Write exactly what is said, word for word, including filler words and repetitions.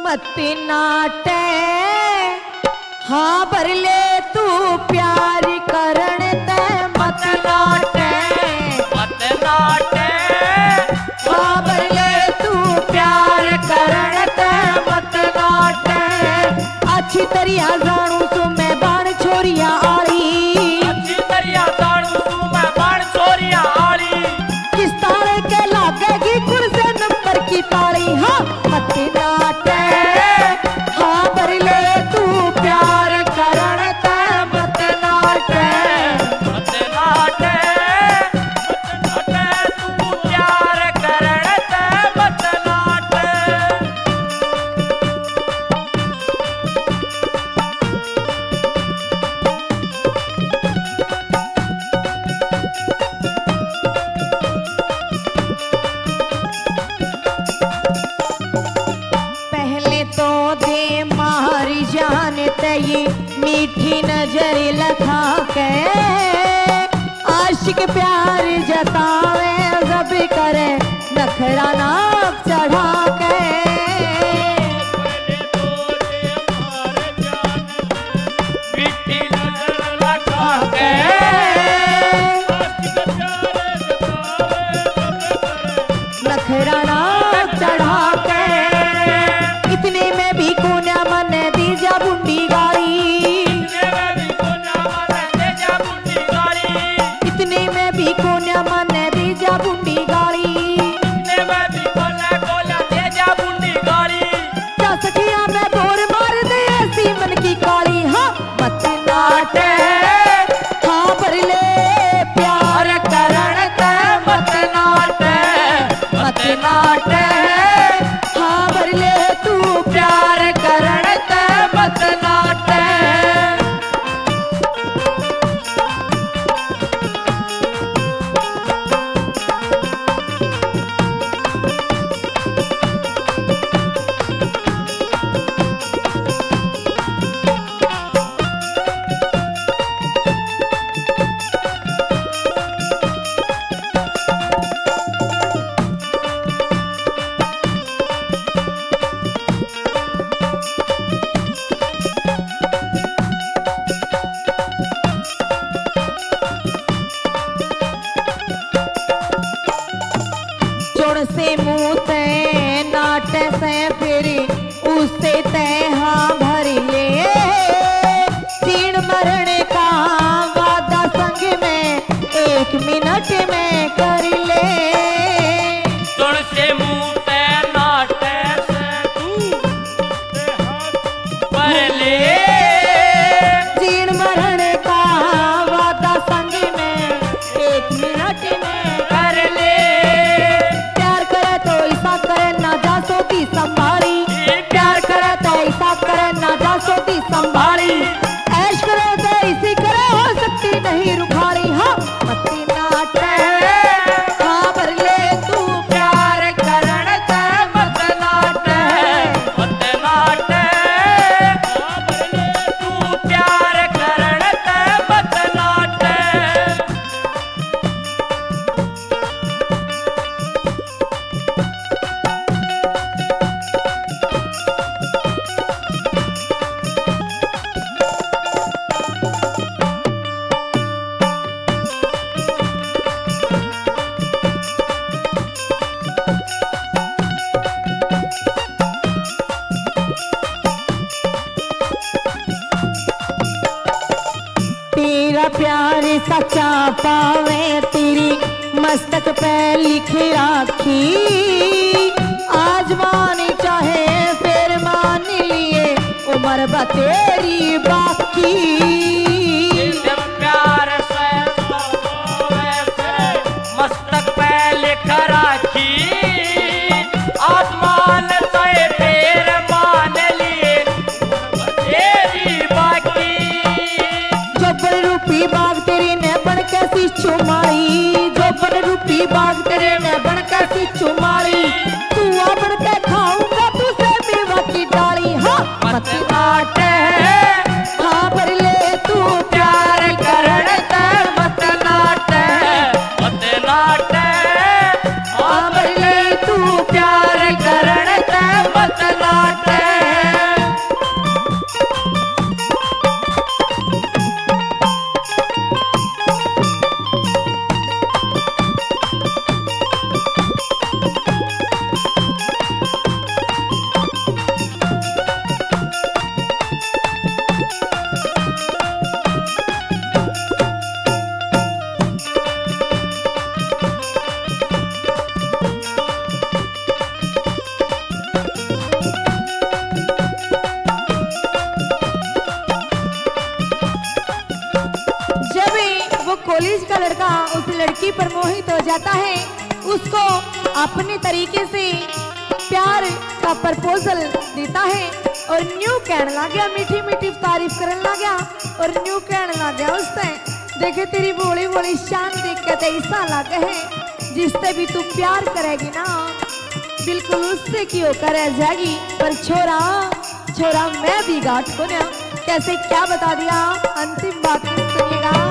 मत नाटे हाँ भरले तू प्यार करण ते मत नाटे मत नाटे हाँ भरले तू प्यार करण ते मत नाटे अच्छी तरिया जानू तू मैं बाण छोरिया आली अच्छी तरिया जानू तू मैं बाण छोरिया आली किस ताले के लागेगी कुर्से नंबर की ताली हाँ मत नाटे हाँ भरले तू प्यार करण ते मत नाटे मत नाटे मत नाटे तू प्यार करण ते मत नाटे पहले तो दे मारी जान तई मीठी नजर लखा के आशिक प्यार जतावे जब करे नखरा नाक चढ़ा के मिट्टी नजर लगा के नखरा नाक चढ़ा के इतने में भी कोन्या मन दी जा बुंडी गाड़ी इतने में भी कोन्या मन दी जा बुंडी गाड़ी क्या सखिया में बोर मार दे ऐसी मन की काली हाँ मत नाटे हाँ भरले प्यार करण ते मत नाटे मत नाटे हाँ भरले तू प्यार करण ते मत नाटे जोड़ से मुंह ते नाटे से फिर उससे ते हाँ भर ले तीन मरण का वादा संग में एक मिनट में कर ले सुन से मुंह ते नाटे से तू पर ले तीन मरण का वादा संग में एक मिनट में कर ले प्यार करे तो ऐसा करे ना जा सोती संभाली प्यार करे तो ऐसा करे ना जा सोती संभाली ऐश करे तो ऐसी करे हो सकती नहीं रुखाड़ी हाँ मत नाटे हाँ भरले तू प्यार करण ते मत नाटे मत नाटे तू प्यार करण ते मत नाटे तेरा प्यार सच्चा पावे तेरी मस्तक पे लिख राखी आज मान चाहे फिर मान लिए उम्र बा तेरी बाकी जब प्यार से वैसे मस्तक पे लिख राखी आसमान से फिर मान लिए तेरी बाकी जोबन रूपी बाग तेरी ने बन के सी चुमाई जोबन रूपी बाग तेरे ने बन के सी चुमाई तू आ बन के खाऊंगा तुझसे मेवा की डाली हाँ मत नाटे हाँ भरले तू प्यार करण ते मत नाटे मत नाटे हाँ भरले तू प्यार करण ते मत नाटे लड़की पर मोहित हो जाता है, उसको अपने तरीके से प्यार का प्रपोजल देता है और न्यू कहने लग गया, मीठी मीठी तारीफ करने लग गया और न्यू कहने लग गया उससे, देखे तेरी बोली बोली शान देख के तो ऐसा लगे है जिससे भी तू प्यार करेगी ना बिल्कुल उससे क्यों करे जाएगी। पर छोरा छोरा मैं भी गाठ को ना कैसे क्या बता दिया, अंतिम बात सुनिएगा।